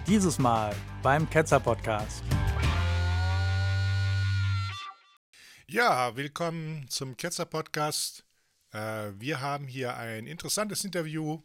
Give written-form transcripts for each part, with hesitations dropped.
Dieses Mal beim Ketzer Podcast. Ja, willkommen zum Ketzer Podcast. Wir haben hier ein interessantes Interview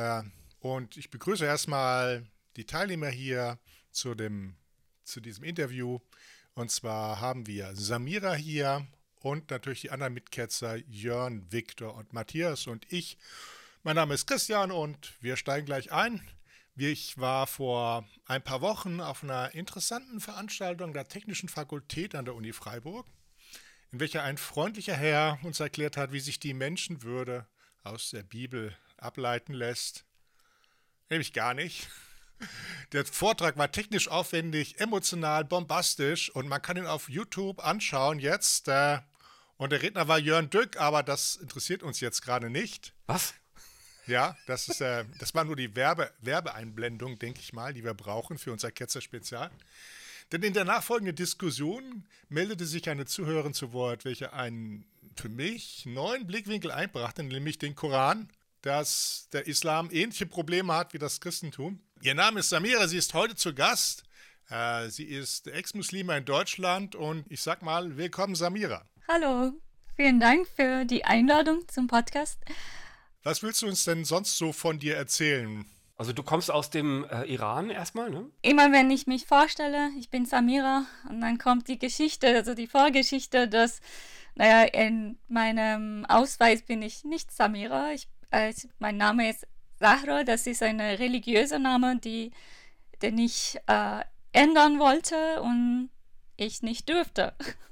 und ich begrüße erstmal die Teilnehmer hier zu diesem Interview. Und zwar haben wir Samira hier und natürlich die anderen Mitketzer Jörn, Viktor und Matthias und ich. Mein Name ist Christian und wir steigen gleich ein. Ich war vor ein paar Wochen auf einer interessanten Veranstaltung der Technischen Fakultät an der Uni Freiburg, in welcher ein freundlicher Herr uns erklärt hat, wie sich die Menschenwürde aus der Bibel ableiten lässt. Nämlich gar nicht. Der Vortrag war technisch aufwendig, emotional, bombastisch und man kann ihn auf YouTube anschauen jetzt. Und der Redner war Jörn Dück, aber das interessiert uns jetzt gerade nicht. Was? Ja, das war nur die Werbeeinblendung, denke ich mal, die wir brauchen für unser Ketzer-Spezial. Denn in der nachfolgenden Diskussion meldete sich eine Zuhörerin zu Wort, welche einen für mich neuen Blickwinkel einbrachte, nämlich den Koran, dass der Islam ähnliche Probleme hat wie das Christentum. Ihr Name ist Samira, sie ist heute zu Gast. Sie ist Ex-Muslima in Deutschland und ich sag mal, willkommen Samira. Hallo, vielen Dank für die Einladung zum Podcast. Was willst du uns denn sonst so von dir erzählen? Also du kommst aus dem Iran erstmal, ne? Immer wenn ich mich vorstelle, ich bin Samira und dann kommt die Geschichte, also die Vorgeschichte, dass, in meinem Ausweis bin ich nicht Samira. Mein Name ist Zahra, das ist ein religiöser Name, den ich ändern wollte und ich nicht durfte.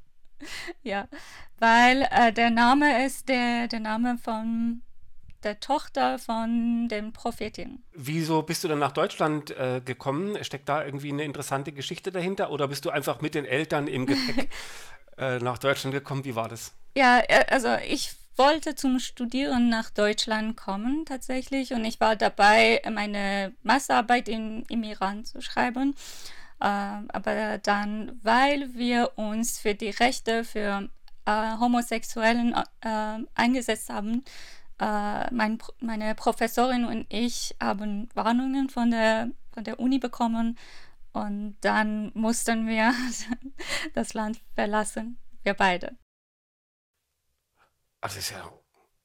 Ja, weil der Name ist der Name von der Tochter von den Prophetinnen. Wieso bist du dann nach Deutschland gekommen? Steckt da irgendwie eine interessante Geschichte dahinter? Oder bist du einfach mit den Eltern im Gepäck nach Deutschland gekommen? Wie war das? Ja, also ich wollte zum Studieren nach Deutschland kommen tatsächlich und ich war dabei, meine Masterarbeit im Iran zu schreiben. Aber dann, weil wir uns für die Rechte für Homosexuellen eingesetzt haben, meine Professorin und ich haben Warnungen von der Uni bekommen und dann mussten wir das Land verlassen, wir beide. Also ist ja.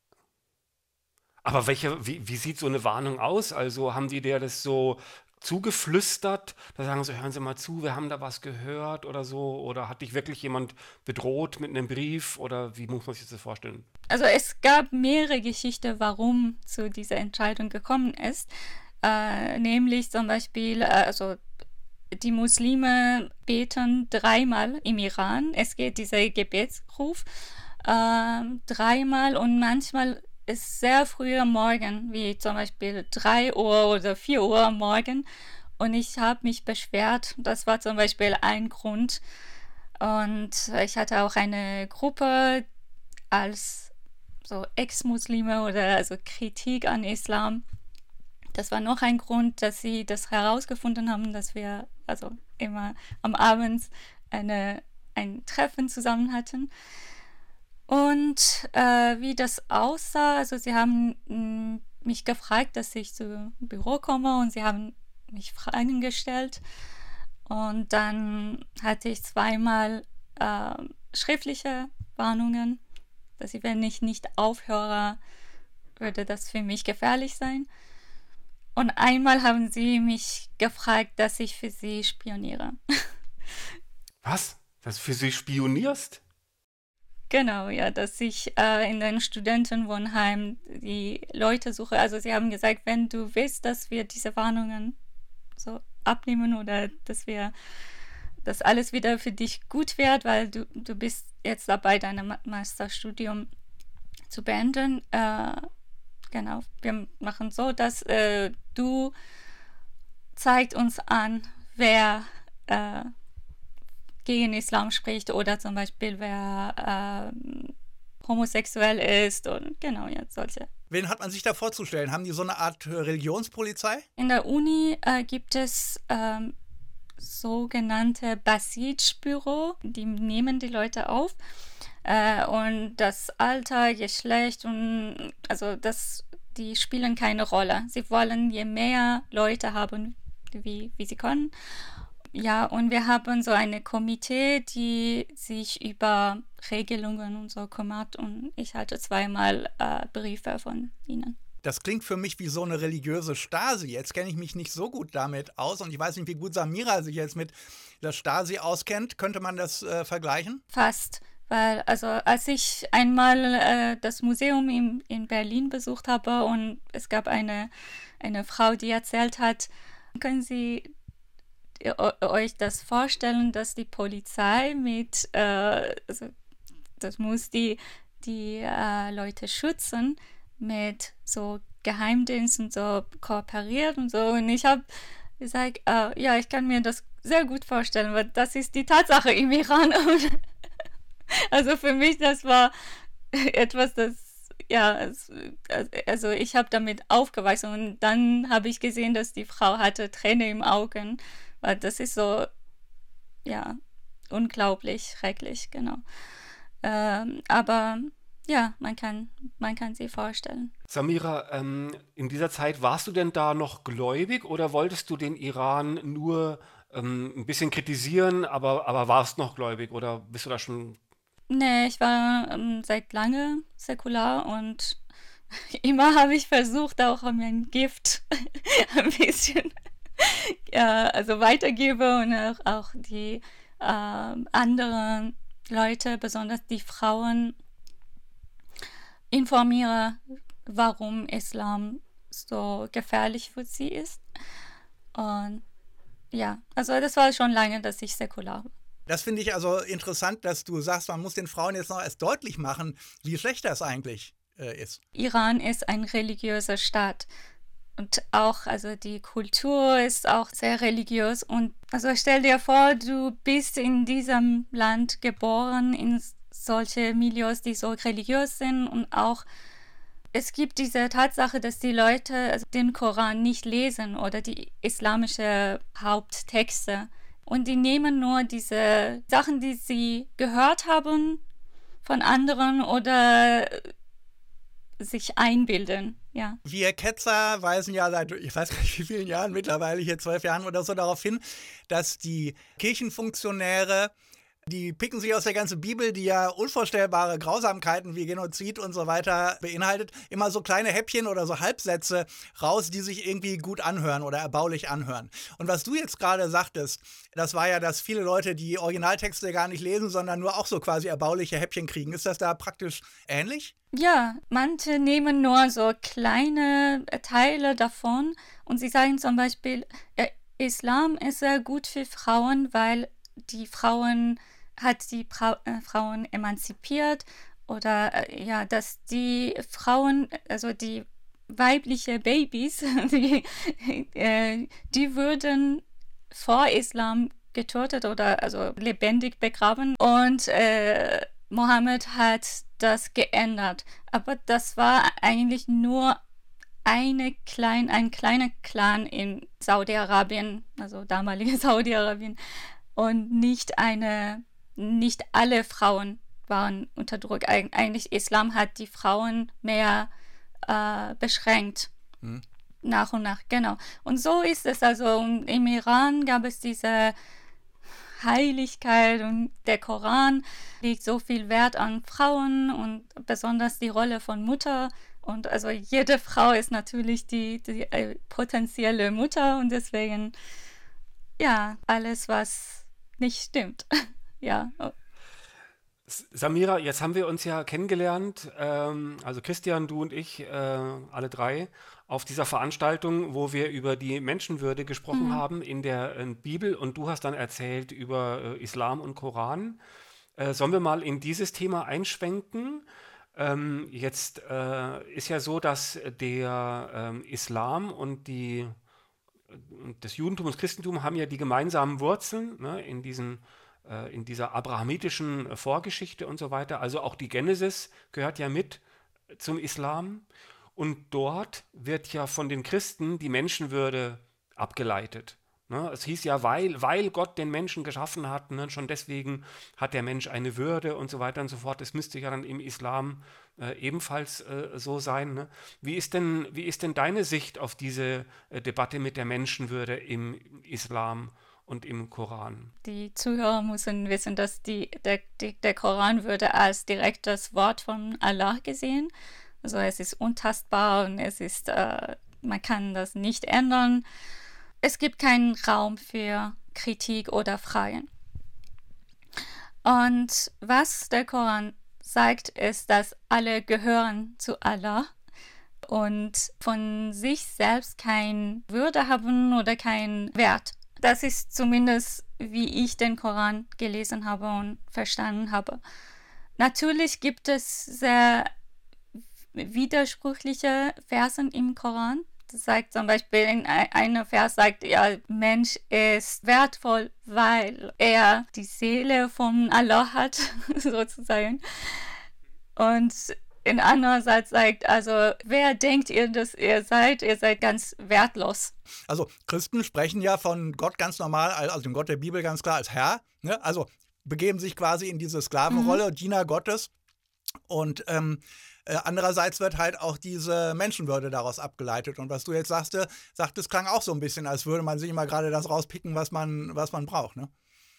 Aber wie sieht so eine Warnung aus? Also haben die dir das so zugeflüstert? Da sagen sie, hören Sie mal zu, wir haben da was gehört oder so. Oder hat dich wirklich jemand bedroht mit einem Brief? Oder wie muss man sich das vorstellen? Also es gab mehrere Geschichten, warum zu dieser Entscheidung gekommen ist. Nämlich zum Beispiel, die Muslime beten 3-mal im Iran. Es geht dieser Gebetsruf 3-mal und manchmal ist sehr früh am Morgen, wie zum Beispiel 3 Uhr oder 4 Uhr am Morgen. Und ich habe mich beschwert. Das war zum Beispiel ein Grund. Und ich hatte auch eine Gruppe als so Ex-Muslime oder also Kritik an Islam. Das war noch ein Grund, dass sie das herausgefunden haben, dass wir also immer am Abend ein Treffen zusammen hatten. Und wie das aussah, also sie haben mich gefragt, dass ich zum Büro komme und sie haben mich Fragen gestellt. Und dann hatte ich 2-mal schriftliche Warnungen, dass wenn ich nicht aufhöre, würde das für mich gefährlich sein. Und einmal haben sie mich gefragt, dass ich für sie spioniere. Was? Dass du für sie spionierst? Genau, ja, dass ich in einem Studentenwohnheim die Leute suche. Also sie haben gesagt, wenn du willst, dass wir diese Warnungen so abnehmen oder dass alles wieder für dich gut wird, weil du bist jetzt dabei, dein Masterstudium zu beenden. Genau, wir machen so, dass du zeigst uns an, wer gegen Islam spricht oder zum Beispiel wer homosexuell ist und genau, ja, solche. Wen hat man sich da vorzustellen? Haben die so eine Art Religionspolizei? In der Uni gibt es sogenannte Basij-Büro, die nehmen die Leute auf und das Alter, Geschlecht und also die spielen keine Rolle. Sie wollen je mehr Leute haben, wie sie können. Ja, und wir haben so eine Komitee, die sich über Regelungen und so kümmert und ich hatte zweimal Briefe von ihnen. Das klingt für mich wie so eine religiöse Stasi. Jetzt kenne ich mich nicht so gut damit aus und ich weiß nicht, wie gut Samira sich jetzt mit der Stasi auskennt. Könnte man das vergleichen? Fast, weil also als ich einmal das Museum in Berlin besucht habe und es gab eine Frau, die erzählt hat, können Sie euch das vorstellen, dass die Polizei mit, also das muss die Leute schützen, mit so Geheimdiensten so kooperiert und so. Und ich habe gesagt, ja, ich kann mir das sehr gut vorstellen, weil das ist die Tatsache im Iran. Also für mich, das war etwas, das, ja, also ich habe damit aufgewachsen und dann habe ich gesehen, dass die Frau hatte Tränen im Augen, weil das ist so, ja, unglaublich, schrecklich, genau. Aber ja, man kann sie vorstellen. Samira, in dieser Zeit warst du denn da noch gläubig oder wolltest du den Iran nur ein bisschen kritisieren, aber warst noch gläubig oder bist du da schon? Nee, ich war seit lange säkular und immer habe ich versucht, auch mein Gift ein bisschen also weitergebe und auch die anderen Leute, besonders die Frauen, informiere, warum Islam so gefährlich für sie ist. Und ja, also das war schon lange, dass ich säkular war. Das finde ich also interessant, dass du sagst, man muss den Frauen jetzt noch erst deutlich machen, wie schlecht das eigentlich ist. Iran ist ein religiöser Staat. Und auch, also die Kultur ist auch sehr religiös. Und also stell dir vor, du bist in diesem Land geboren, in solche Milieus, die so religiös sind. Und auch, es gibt diese Tatsache, dass die Leute den Koran nicht lesen oder die islamische Haupttexte. Und die nehmen nur diese Sachen, die sie gehört haben von anderen oder sich einbilden, ja. Wir Ketzer weisen ja seit, ich weiß gar nicht wie vielen Jahren, mittlerweile hier 12 Jahren oder so, darauf hin, dass die Kirchenfunktionäre, die picken sich aus der ganzen Bibel, die ja unvorstellbare Grausamkeiten wie Genozid und so weiter beinhaltet, immer so kleine Häppchen oder so Halbsätze raus, die sich irgendwie gut anhören oder erbaulich anhören. Und was du jetzt gerade sagtest, das war ja, dass viele Leute die Originaltexte gar nicht lesen, sondern nur auch so quasi erbauliche Häppchen kriegen. Ist das da praktisch ähnlich? Ja, manche nehmen nur so kleine Teile davon und sie sagen zum Beispiel, Islam ist sehr gut für Frauen, weil die Frauen Frauen emanzipiert oder ja, dass die Frauen, also die weibliche Babys, die würden vor Islam getötet oder also lebendig begraben und Mohammed hat das geändert. Aber das war eigentlich nur ein kleiner Clan in Saudi-Arabien, also damaliges Saudi-Arabien. Und nicht alle Frauen waren unter Druck. Eigentlich Islam hat die Frauen mehr beschränkt. Nach und nach, genau. Und so ist es. Also im Iran gab es diese Heiligkeit und der Koran legt so viel Wert an Frauen und besonders die Rolle von Mutter. Und also jede Frau ist natürlich die potenzielle Mutter und deswegen, ja, alles, was nicht stimmt. Ja. Samira, jetzt haben wir uns ja kennengelernt, also Christian, du und ich, alle drei, auf dieser Veranstaltung, wo wir über die Menschenwürde gesprochen haben in der Bibel und du hast dann erzählt über Islam und Koran. Sollen wir mal in dieses Thema einschwenken? Jetzt ist ja so, dass der Islam und das Judentum und das Christentum haben ja die gemeinsamen Wurzeln, ne, in dieser abrahamitischen Vorgeschichte und so weiter. Also auch die Genesis gehört ja mit zum Islam. Und dort wird ja von den Christen die Menschenwürde abgeleitet. Ne? Es hieß ja, weil Gott den Menschen geschaffen hat, ne? Schon deswegen hat der Mensch eine Würde und so weiter und so fort. Das müsste ja dann im Islam ebenfalls so sein. Ne? Wie ist denn deine Sicht auf diese Debatte mit der Menschenwürde im Islam und im Koran? Die Zuhörer müssen wissen, dass der Koran würde als direktes Wort von Allah gesehen. Also es ist untastbar und man kann das nicht ändern. Es gibt keinen Raum für Kritik oder Fragen. Und was der Koran sagt, ist, dass alle gehören zu Allah und von sich selbst keine Würde haben oder keinen Wert. Das ist zumindest, wie ich den Koran gelesen habe und verstanden habe. Natürlich gibt es sehr widersprüchliche Versen im Koran. Das sagt zum Beispiel, in einem Vers sagt, ja, Mensch ist wertvoll, weil er die Seele von Allah hat, sozusagen. Und in anderer Satz sagt, also, wer denkt ihr, dass ihr seid? Ihr seid ganz wertlos. Also Christen sprechen ja von Gott ganz normal, also dem Gott der Bibel ganz klar als Herr. Ne? Also begeben sich quasi in diese Sklavenrolle, Diener Gottes. Und andererseits wird halt auch diese Menschenwürde daraus abgeleitet. Und was du jetzt sagtest, klang auch so ein bisschen, als würde man sich immer gerade das rauspicken, was man braucht, ne?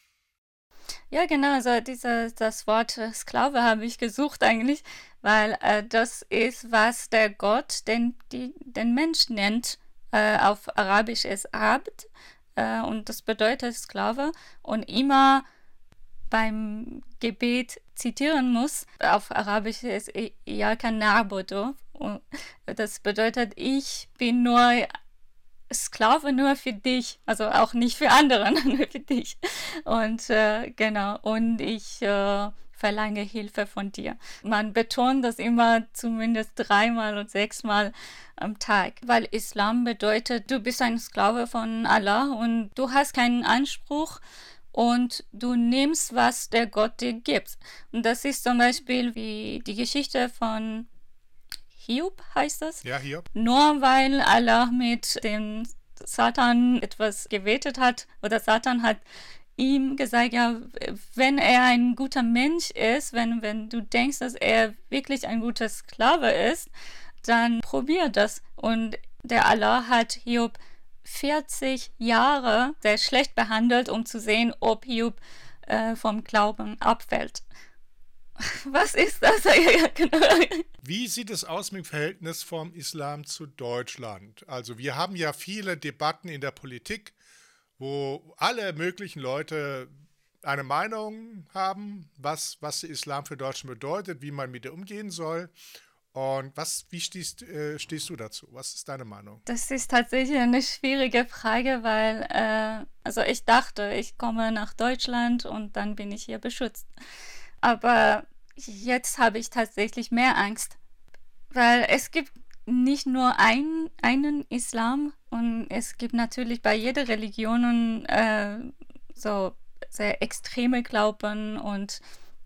Ja, genau, also das Wort Sklave habe ich gesucht eigentlich, weil das ist, was der Gott den Mensch nennt. Auf Arabisch ist Abd und das bedeutet Sklave und immer beim Gebet zitieren muss. Auf Arabisch ist Iyaka na'budu. Das bedeutet, ich bin nur Sklave nur für dich, also auch nicht für andere, nur für dich. Und genau, und ich verlange Hilfe von dir. Man betont das immer zumindest 3-mal und 6-mal am Tag, weil Islam bedeutet, du bist ein Sklave von Allah und du hast keinen Anspruch und du nimmst, was der Gott dir gibt. Und das ist zum Beispiel wie die Geschichte von Hiob, heißt das? Ja, Hiob. Nur weil Allah mit dem Satan etwas gewetet hat oder Satan hat ihm gesagt, ja, wenn er ein guter Mensch ist, wenn du denkst, dass er wirklich ein guter Sklave ist, dann probier das. Und der Allah hat Hiob 40 Jahre sehr schlecht behandelt, um zu sehen, ob Hiob vom Glauben abfällt. Was ist das? Wie sieht es aus mit dem Verhältnis vom Islam zu Deutschland? Also wir haben ja viele Debatten in der Politik, wo alle möglichen Leute eine Meinung haben, was der Islam für Deutschland bedeutet, wie man mit ihm umgehen soll. Und wie stehst du dazu? Was ist deine Meinung? Das ist tatsächlich eine schwierige Frage, weil also ich dachte, ich komme nach Deutschland und dann bin ich hier beschützt. Aber jetzt habe ich tatsächlich mehr Angst, weil es gibt nicht nur einen Islam und es gibt natürlich bei jeder Religion so sehr extreme Glauben und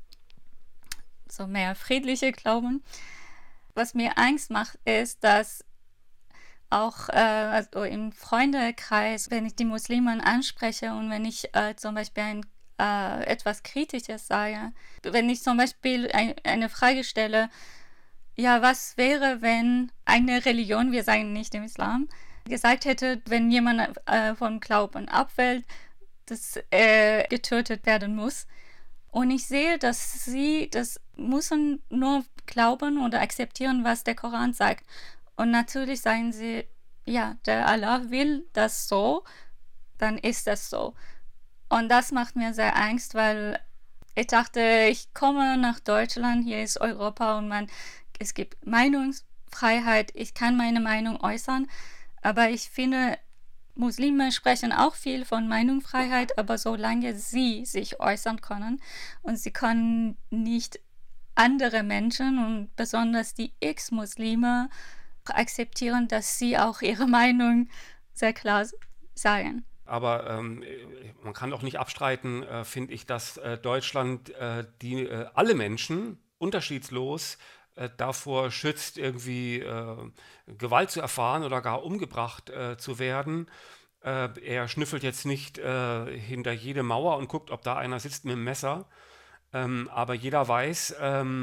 so mehr friedliche Glauben. Was mir Angst macht, ist, dass auch also im Freundekreis, wenn ich die Muslimen anspreche und wenn ich zum Beispiel etwas Kritisches sage, wenn ich zum Beispiel eine Frage stelle, ja, was wäre, wenn eine Religion, wir sagen nicht im Islam, gesagt hätte, wenn jemand vom Glauben abfällt, dass er getötet werden muss. Und ich sehe, dass sie das müssen nur glauben oder akzeptieren, was der Koran sagt. Und natürlich sagen sie, ja, der Allah will das so, dann ist das so. Und das macht mir sehr Angst, weil ich dachte, ich komme nach Deutschland, hier ist Europa und es gibt Meinungsfreiheit, ich kann meine Meinung äußern, aber ich finde, Muslime sprechen auch viel von Meinungsfreiheit, aber solange sie sich äußern können und sie können nicht andere Menschen und besonders die Ex-Muslime akzeptieren, dass sie auch ihre Meinung sehr klar sagen. Aber man kann auch nicht abstreiten, finde ich, dass Deutschland alle Menschen unterschiedslos davor schützt, irgendwie Gewalt zu erfahren oder gar umgebracht zu werden. Er schnüffelt jetzt nicht hinter jede Mauer und guckt, ob da einer sitzt mit dem Messer. Aber jeder weiß,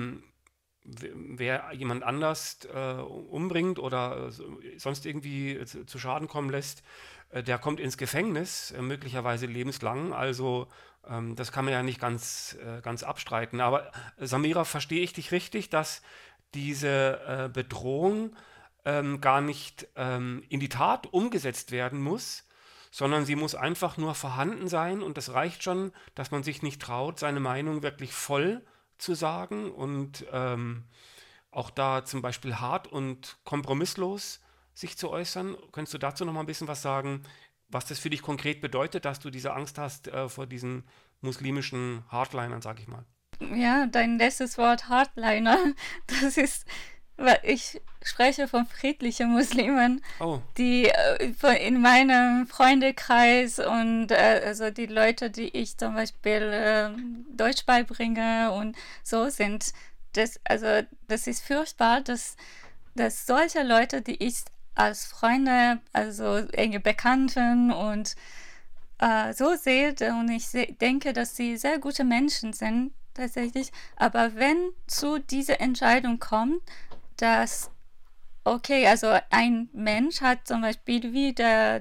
wer jemand anders umbringt oder sonst irgendwie zu Schaden kommen lässt, der kommt ins Gefängnis, möglicherweise lebenslang. Also das kann man ja nicht ganz abstreiten. Aber Samira, verstehe ich dich richtig, dass diese Bedrohung gar nicht in die Tat umgesetzt werden muss, sondern sie muss einfach nur vorhanden sein und das reicht schon, dass man sich nicht traut, seine Meinung wirklich voll zu sagen und auch da zum Beispiel hart und kompromisslos sich zu äußern. Könntest du dazu noch mal ein bisschen was sagen, was das für dich konkret bedeutet, dass du diese Angst hast vor diesen muslimischen Hardlinern, sag ich mal? Ja, dein letztes Wort Hardliner, das ist, weil ich spreche von friedlichen Muslimen, Oh, die in meinem Freundekreis und also die Leute, die ich zum Beispiel Deutsch beibringe und so sind. Das ist furchtbar, dass solche Leute, die ich als Freunde, also enge Bekannten und so sehe, und ich denke, dass sie sehr gute Menschen sind, tatsächlich. Aber wenn zu dieser Entscheidung kommt, dass, okay, also ein Mensch hat zum Beispiel wie der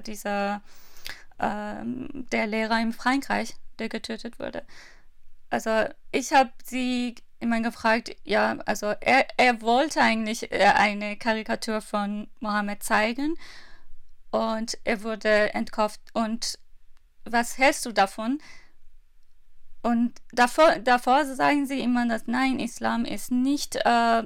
Lehrer in Frankreich, der getötet wurde. Also ich habe sie immer gefragt, ja, also er wollte eigentlich eine Karikatur von Mohammed zeigen und er wurde entkauft. Und was hältst du davon? Und davor sagen sie immer, dass nein, Islam ist nicht eine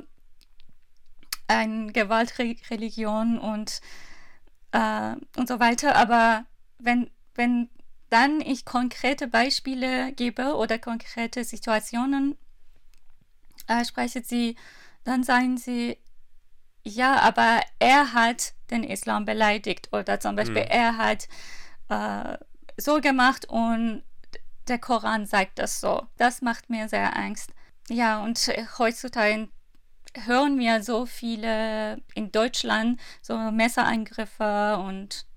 Gewaltreligion und so weiter. Aber wenn dann ich konkrete Beispiele gebe oder konkrete Situationen spreche sie, dann sagen sie, ja, aber er hat den Islam beleidigt oder zum Beispiel er hat so gemacht und der Koran sagt das so. Das macht mir sehr Angst. Ja, und heutzutage hören wir so viele in Deutschland, so Messerangriffe und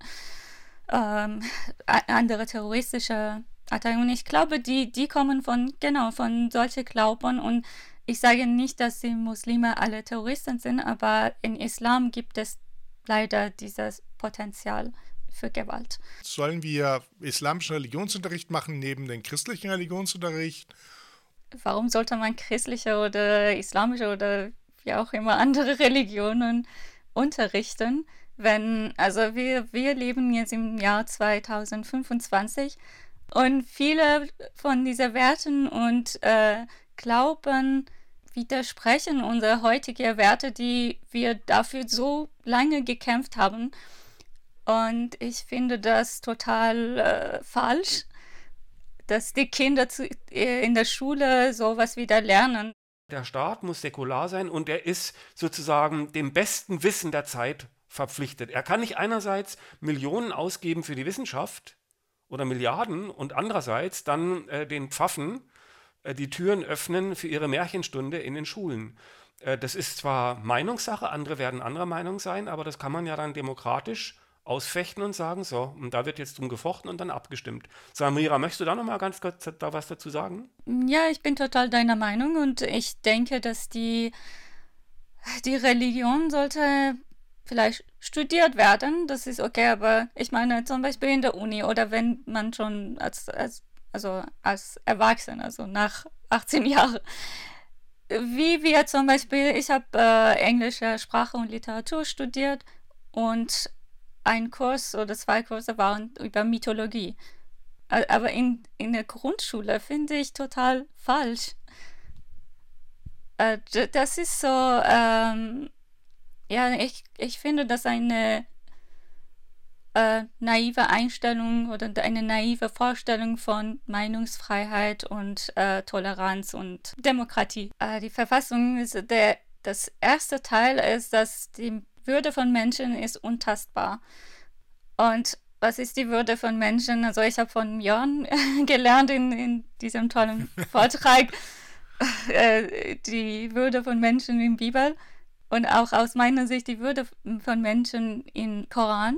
andere terroristische Attacken. Und ich glaube, die kommen von solchen Glauben. Und ich sage nicht, dass die Muslime alle Terroristen sind, aber im Islam gibt es leider dieses Potenzial für Gewalt. Sollen wir islamischen Religionsunterricht machen neben dem christlichen Religionsunterricht? Warum sollte man christliche oder islamische oder wie auch immer andere Religionen unterrichten, also wir leben jetzt im Jahr 2025 und viele von diesen Werten und Glauben widersprechen unsere heutigen Werte, die wir dafür so lange gekämpft haben. Und ich finde das total falsch, dass die Kinder in der Schule sowas wieder lernen. der Staat muss säkular sein und er ist sozusagen dem besten Wissen der Zeit verpflichtet. Er kann nicht einerseits Millionen ausgeben für die Wissenschaft oder Milliarden und andererseits dann den Pfaffen die Türen öffnen für ihre Märchenstunde in den Schulen. Das ist zwar Meinungssache, andere werden anderer Meinung sein, aber das kann man ja dann demokratisch ausfechten und sagen, so, und da wird jetzt drum gefochten und dann abgestimmt. Samira, möchtest du da nochmal ganz kurz da was dazu sagen? Ja, ich bin total deiner Meinung und ich denke, dass die Religion sollte vielleicht studiert werden, das ist okay, aber ich meine zum Beispiel in der Uni oder wenn man schon als Erwachsener, also nach 18 Jahren, wie wir zum Beispiel, ich habe englische Sprache und Literatur studiert und ein Kurs oder 2 Kurse waren über Mythologie. Aber in der Grundschule finde ich total falsch. Das ist so, ja, ich finde das eine naive Einstellung oder eine naive Vorstellung von Meinungsfreiheit und Toleranz und Demokratie. Die Verfassung ist das erste Teil ist, dass die Würde von Menschen ist untastbar. Und was ist die Würde von Menschen? Also ich habe von Jörn gelernt in diesem tollen Vortrag die Würde von Menschen in der Bibel und auch aus meiner Sicht die Würde von Menschen im Koran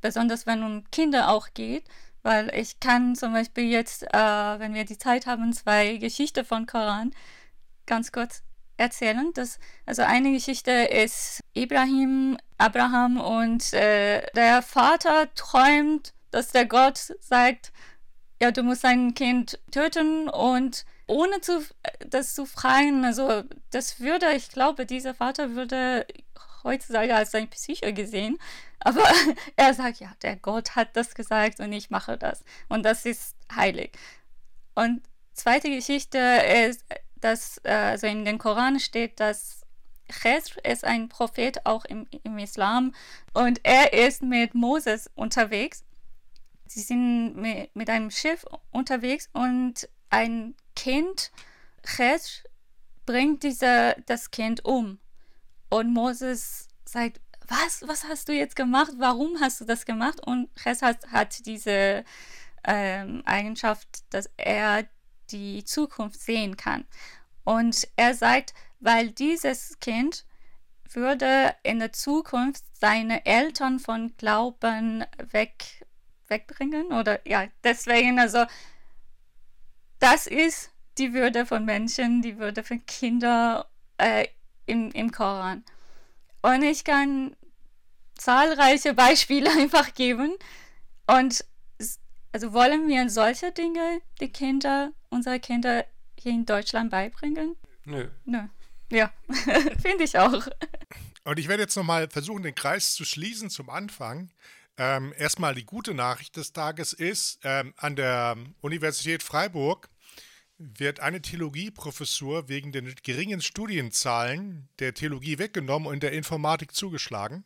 besonders wenn um Kinder auch geht, weil ich kann zum Beispiel jetzt, wenn wir die Zeit haben, 2 Geschichten von Koran ganz kurz erzählen. Also eine Geschichte ist Abraham und der Vater träumt, dass der Gott sagt, ja, du musst dein Kind töten und ohne das zu fragen, also ich glaube, dieser Vater würde heutzutage als ein Psycho gesehen, aber er sagt, ja, der Gott hat das gesagt und ich mache das und das ist heilig. Und zweite Geschichte ist, dass also in den Koran steht, dass Chesr ist ein Prophet auch im Islam und er ist mit Moses unterwegs. Sie sind mit einem Schiff unterwegs und ein Kind, Chesr, bringt das Kind um. Und Moses sagt, was hast du jetzt gemacht? Warum hast du das gemacht? Und Chesr hat diese Eigenschaft, dass er die Zukunft sehen kann. Und er sagt, weil dieses Kind würde in der Zukunft seine Eltern von Glauben wegbringen oder ja, deswegen, also das ist die Würde von Menschen, die Würde von Kindern im Koran. Und ich kann zahlreiche Beispiele einfach geben und also wollen wir solche Dinge unsere Kinder hier in Deutschland beibringen? Nö. Ja, finde ich auch. Und ich werde jetzt nochmal versuchen, den Kreis zu schließen zum Anfang. Erstmal die gute Nachricht des Tages ist, an der Universität Freiburg wird eine Theologieprofessur wegen den geringen Studienzahlen der Theologie weggenommen und der Informatik zugeschlagen.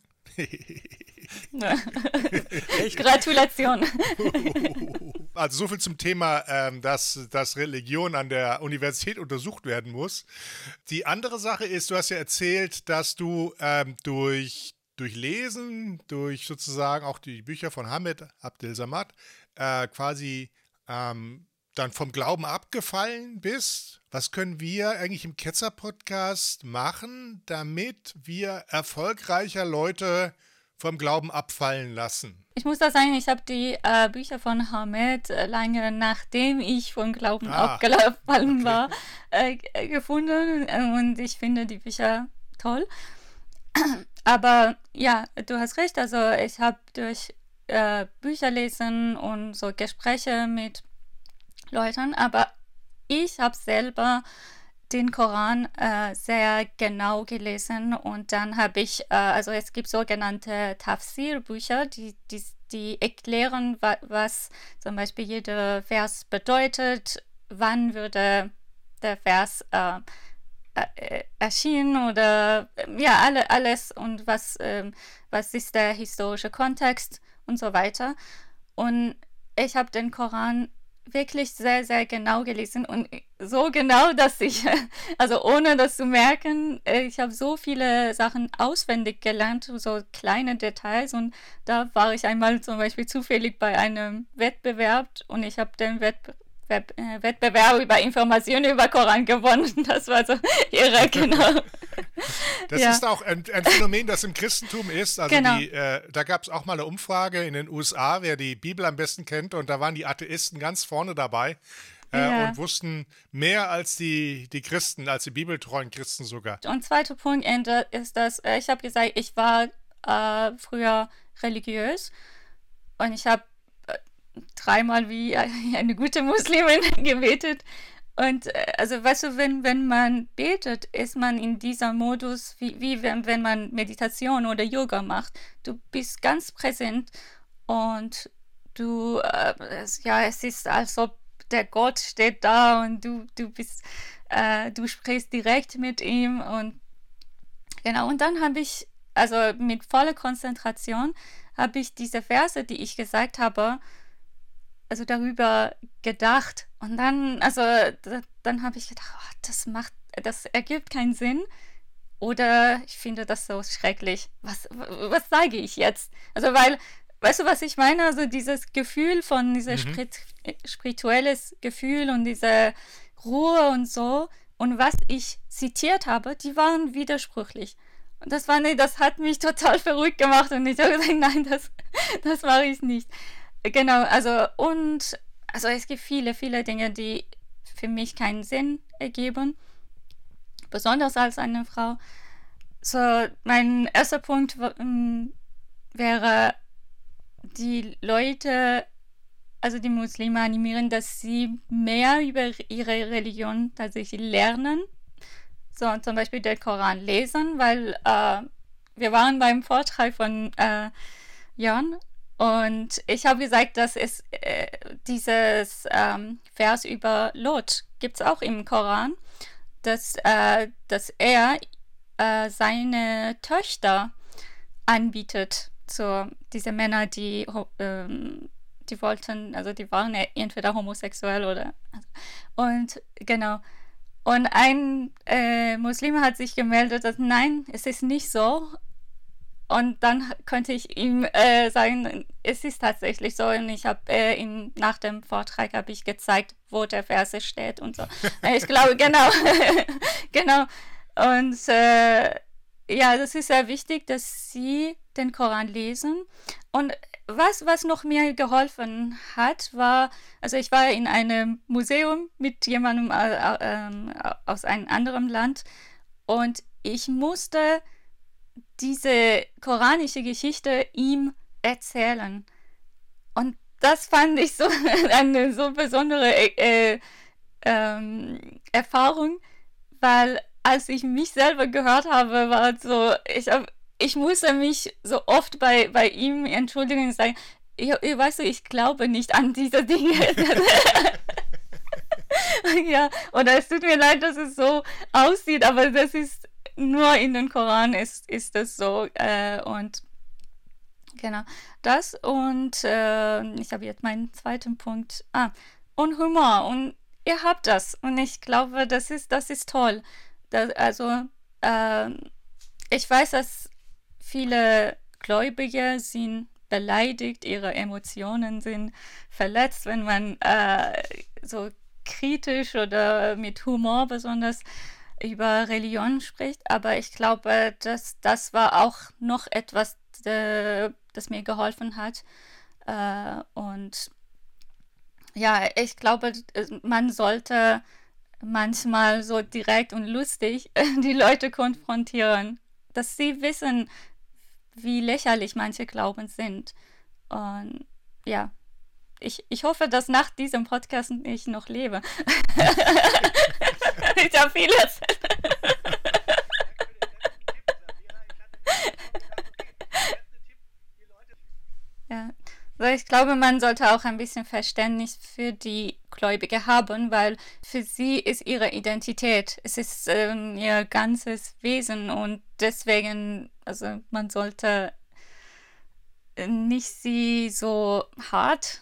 Gratulation. Also so viel zum Thema, dass Religion an der Universität untersucht werden muss. Die andere Sache ist, du hast ja erzählt, dass du durch Lesen, durch sozusagen auch die Bücher von Hamid Abdel-Samad quasi dann vom Glauben abgefallen bist. Was können wir eigentlich im Ketzer-Podcast machen, damit wir erfolgreicher Leute vom Glauben abfallen lassen? Ich muss da sagen, ich habe die Bücher von Hamid lange nachdem ich vom Glauben abgefallen war, gefunden und ich finde die Bücher toll. Aber ja, du hast recht, also ich habe durch Bücher lesen und so Gespräche mit Leuten, aber ich habe selber den Koran sehr genau gelesen und dann habe ich, also es gibt sogenannte Tafsir-Bücher, die erklären, was zum Beispiel jeder Vers bedeutet, wann würde der Vers erschienen oder ja, alles und was ist der historische Kontext und so weiter. Und ich habe den Koran wirklich sehr, sehr genau gelesen und so genau, dass ich, also ohne das zu merken, ich habe so viele Sachen auswendig gelernt, so kleine Details und da war ich einmal zum Beispiel zufällig bei einem Wettbewerb und ich habe den Wettbewerb über Informationen über Koran gewonnen. Das war so irre, genau. Das ist auch ein Phänomen, das im Christentum ist. Also genau. Da gab es auch mal eine Umfrage in den USA, wer die Bibel am besten kennt. Und da waren die Atheisten ganz vorne dabei und wussten mehr als die Christen, als die bibeltreuen Christen sogar. Und zweiter Punkt ist, dass ich habe gesagt, ich war früher religiös und ich habe 3-mal wie eine gute Muslimin gebetet. Und also weißt du, wenn man betet, ist man in dieser Modus, wie wenn man Meditation oder Yoga macht. Du bist ganz präsent und du, es ist, als ob der Gott steht da und du sprichst direkt mit ihm und genau. Und dann habe ich, also mit voller Konzentration, habe ich diese Verse, die ich gesagt habe, also darüber gedacht und dann, also dann habe ich gedacht, das ergibt keinen Sinn oder ich finde das so schrecklich. Was sage ich jetzt? Also weil, weißt du, was ich meine? Also dieses Gefühl von, dieses spirituelles Gefühl und diese Ruhe und so und was ich zitiert habe, die waren widersprüchlich. Das hat mich total verrückt gemacht und ich habe gesagt, nein, das mache ich nicht. Genau, also es gibt viele, viele Dinge, die für mich keinen Sinn ergeben, besonders als eine Frau. So, mein erster Punkt wäre, die Leute, also die Muslime animieren, dass sie mehr über ihre Religion tatsächlich lernen. So, zum Beispiel den Koran lesen, weil wir waren beim Vortrag von Jan und ich habe gesagt, dass es dieses Vers über Lot gibt es auch im Koran, dass er seine Töchter anbietet. So, diese Männer, die wollten, also die waren entweder homosexuell oder. Und genau. Und ein Muslim hat sich gemeldet, dass nein, es ist nicht so. Und dann konnte ich ihm sagen, es ist tatsächlich so. Und ich habe nach dem Vortrag habe ich gezeigt, wo der Vers steht und so. Ich glaube, genau. Genau. Und ja, das ist sehr wichtig, dass sie den Koran lesen. Und was noch mir geholfen hat, war, also ich war in einem Museum mit jemandem aus einem anderen Land und ich musste diese koranische Geschichte ihm erzählen. Und das fand ich so eine so besondere Erfahrung, weil als ich mich selber gehört habe, war es so, ich musste mich so oft bei ihm entschuldigen und sagen, weißt du, ich glaube nicht an diese Dinge. Ja, oder es tut mir leid, dass es so aussieht, aber das ist nur in den Koran ist das so. Und genau, das und ich habe jetzt meinen zweiten Punkt. Und Humor. Und ihr habt das. Und ich glaube, das ist toll. Ich weiß, dass viele Gläubige sind beleidigt, ihre Emotionen sind verletzt, wenn man so kritisch oder mit Humor besonders über Religion spricht. Aber ich glaube, dass das war auch noch etwas, das mir geholfen hat. Und ja, ich glaube, man sollte manchmal so direkt und lustig die Leute konfrontieren, dass sie wissen, wie lächerlich manche Glauben sind. Und ja, ich hoffe, dass nach diesem Podcast ich noch lebe. Ich habe vieles. Ja. Also ich glaube, man sollte auch ein bisschen Verständnis für die Gläubige haben, weil für sie ist ihre Identität, es ist ihr ganzes Wesen und deswegen, also man sollte nicht sie so hart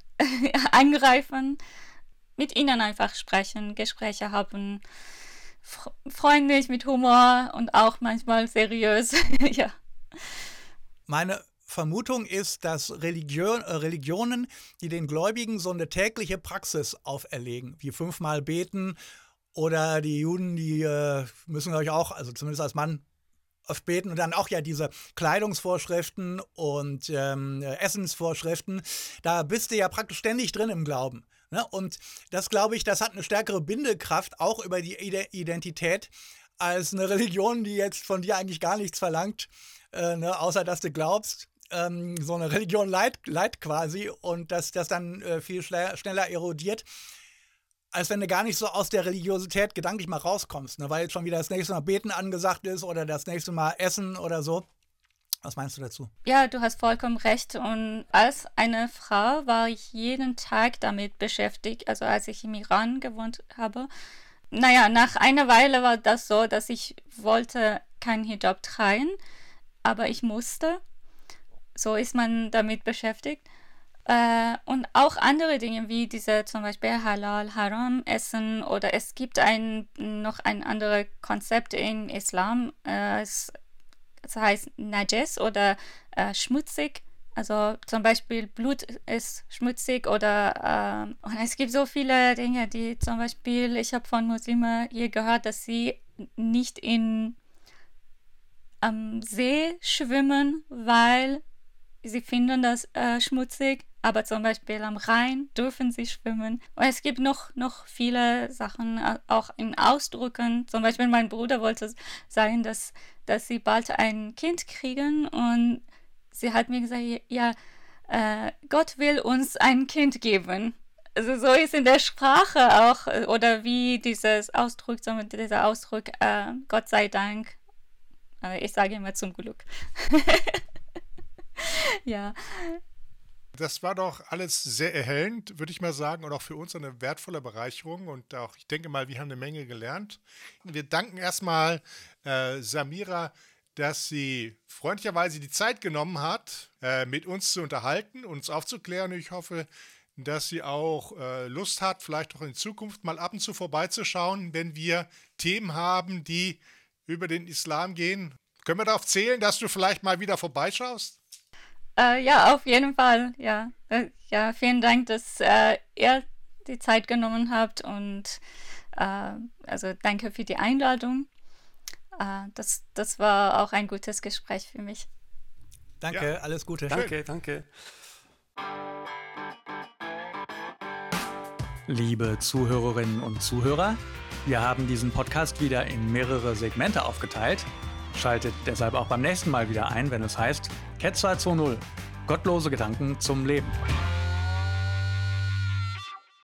angreifen, mit ihnen einfach sprechen, Gespräche haben, freundlich, mit Humor und auch manchmal seriös. Ja. Meine Vermutung ist, dass Religionen, die den Gläubigen so eine tägliche Praxis auferlegen, wie 5-mal beten, oder die Juden, die müssen, glaube ich, auch, also zumindest als Mann, oft beten, und dann auch ja diese Kleidungsvorschriften und Essensvorschriften, da bist du ja praktisch ständig drin im Glauben. Ne? Und das, glaube ich, das hat eine stärkere Bindekraft auch über die Identität als eine Religion, die jetzt von dir eigentlich gar nichts verlangt, außer dass du glaubst. So eine Religion leid quasi und dass das dann viel schneller erodiert, als wenn du gar nicht so aus der Religiosität gedanklich mal rauskommst, ne? Weil jetzt schon wieder das nächste Mal Beten angesagt ist oder das nächste Mal Essen oder so. Was meinst du dazu? Ja, du hast vollkommen recht. Und als eine Frau war ich jeden Tag damit beschäftigt, also als ich im Iran gewohnt habe. Naja, nach einer Weile war das so, dass ich wollte kein Hijab tragen, aber ich musste. So ist man damit beschäftigt. Und auch andere Dinge wie diese zum Beispiel Halal, Haram essen oder es gibt noch ein anderes Konzept im Islam. Es heißt Najas oder schmutzig. Also zum Beispiel Blut ist schmutzig oder und es gibt so viele Dinge, die zum Beispiel, ich habe von Muslimen hier gehört, dass sie nicht in am See schwimmen, weil sie finden das schmutzig, aber zum Beispiel am Rhein dürfen sie schwimmen. Und es gibt noch viele Sachen, auch in Ausdrücken. Zum Beispiel mein Bruder wollte sagen, dass sie bald ein Kind kriegen und sie hat mir gesagt, ja, Gott will uns ein Kind geben. Also so ist in der Sprache auch, oder wie dieser Ausdruck, Gott sei Dank. Ich sage immer zum Glück. Ja. Das war doch alles sehr erhellend, würde ich mal sagen, und auch für uns eine wertvolle Bereicherung. Und auch, ich denke mal, wir haben eine Menge gelernt. Wir danken erstmal Samira, dass sie freundlicherweise die Zeit genommen hat, mit uns zu unterhalten, uns aufzuklären. Ich hoffe, dass sie auch Lust hat, vielleicht auch in Zukunft mal ab und zu vorbeizuschauen, wenn wir Themen haben, die über den Islam gehen. Können wir darauf zählen, dass du vielleicht mal wieder vorbeischaust? Ja, auf jeden Fall. Ja, vielen Dank, dass ihr die Zeit genommen habt und also danke für die Einladung. Das war auch ein gutes Gespräch für mich. Danke, Ja. alles Gute. Danke. Liebe Zuhörerinnen und Zuhörer, wir haben diesen Podcast wieder in mehrere Segmente aufgeteilt. Schaltet deshalb auch beim nächsten Mal wieder ein, wenn es heißt Ketzer 2.0 – Gottlose Gedanken zum Leben.